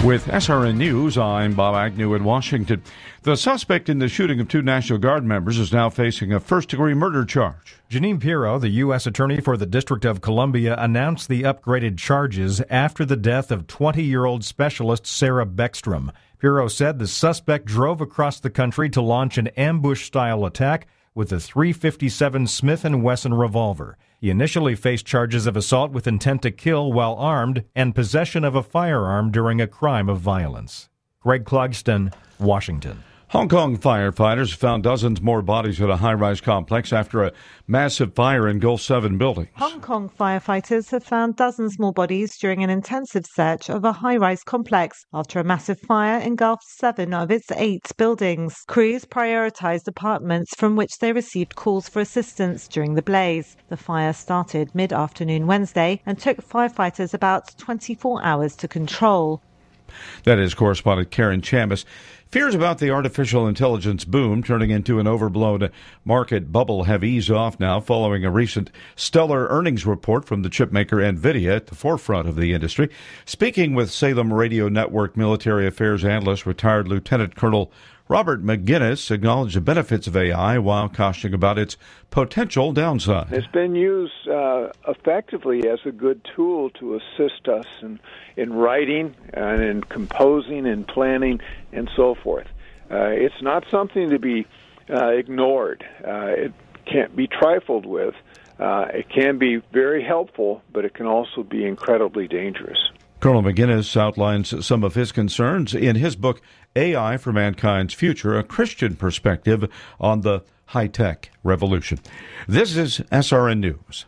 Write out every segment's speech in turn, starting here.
With SRN News, I'm Bob Agnew in Washington. The suspect in the shooting of 2 National Guard members is now facing a first-degree murder charge. Jeanine Pirro, the U.S. Attorney for the District of Columbia, announced the upgraded charges after the death of 20-year-old specialist Sarah Beckstrom. Pirro said the suspect drove across the country to launch an ambush-style attack with a .357 Smith & Wesson revolver. He initially faced charges of assault with intent to kill while armed and possession of a firearm during a crime of violence. Greg Clugston, Washington. Hong Kong firefighters found dozens more bodies at a high-rise complex after a massive fire engulfed 7 buildings. Hong Kong firefighters have found dozens more bodies during an intensive search of a high-rise complex after a massive fire engulfed 7 of its 8 buildings. Crews prioritized apartments from which they received calls for assistance during the blaze. The fire started mid-afternoon Wednesday and took firefighters about 24 hours to control. That is correspondent Karen Chambliss. Fears about the artificial intelligence boom turning into an overblown market bubble have eased off now following a recent stellar earnings report from the chipmaker NVIDIA at the forefront of the industry. Speaking with Salem Radio Network military affairs analyst, retired Lieutenant Colonel Robert McGinnis acknowledged the benefits of AI while cautioning about its potential downside. It's been used effectively as a good tool to assist us in writing and in composing and planning and so forth. It's not something to be ignored. It can't be trifled with. It can be very helpful, but it can also be incredibly dangerous. Colonel McGinnis outlines some of his concerns in his book, AI for Mankind's Future, a Christian Perspective on the High-Tech Revolution. This is SRN News.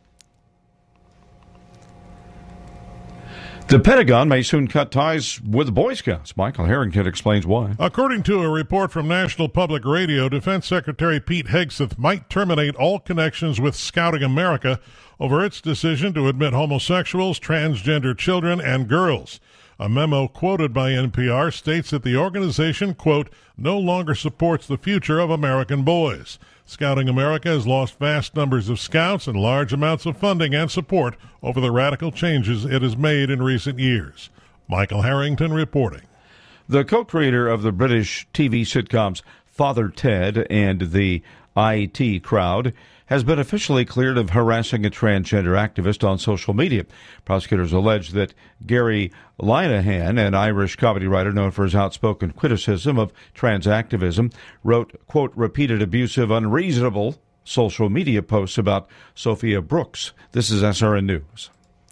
The Pentagon may soon cut ties with the Boy Scouts. Michael Harrington explains why. According to a report from National Public Radio, Defense Secretary Pete Hegseth might terminate all connections with Scouting America over its decision to admit homosexuals, transgender children, and girls. A memo quoted by NPR states that the organization, quote, no longer supports the future of American boys. Scouting America has lost vast numbers of scouts and large amounts of funding and support over the radical changes it has made in recent years. Michael Harrington reporting. The co-creator of the British TV sitcoms Father Ted and the IT Crowd has been officially cleared of harassing a transgender activist on social media. Prosecutors allege that Gary Linehan, an Irish comedy writer known for his outspoken criticism of trans activism, wrote, quote, repeated abusive, unreasonable social media posts about Sophia Brooks. This is SRN News.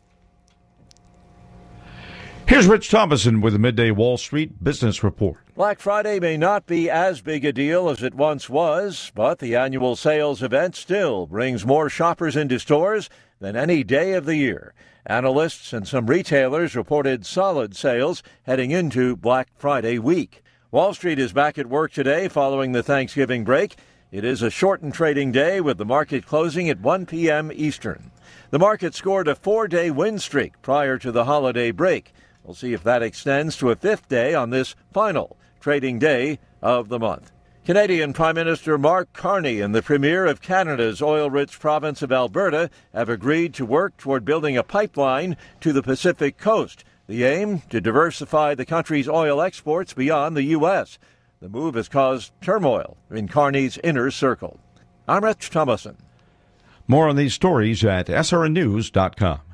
Here's Rich Thomason with the Midday Wall Street Business Report. Black Friday may not be as big a deal as it once was, but the annual sales event still brings more shoppers into stores than any day of the year. Analysts and some retailers reported solid sales heading into Black Friday week. Wall Street is back at work today following the Thanksgiving break. It is a shortened trading day with the market closing at 1 p.m. Eastern. The market scored a 4-day win streak prior to the holiday break. We'll see if that extends to a 5th day on this final trading day of the month. Canadian Prime Minister Mark Carney and the Premier of Canada's oil-rich province of Alberta have agreed to work toward building a pipeline to the Pacific coast. The aim, to diversify the country's oil exports beyond the U.S. The move has caused turmoil in Carney's inner circle. I'm Rich Thomason. More on these stories at srnnews.com.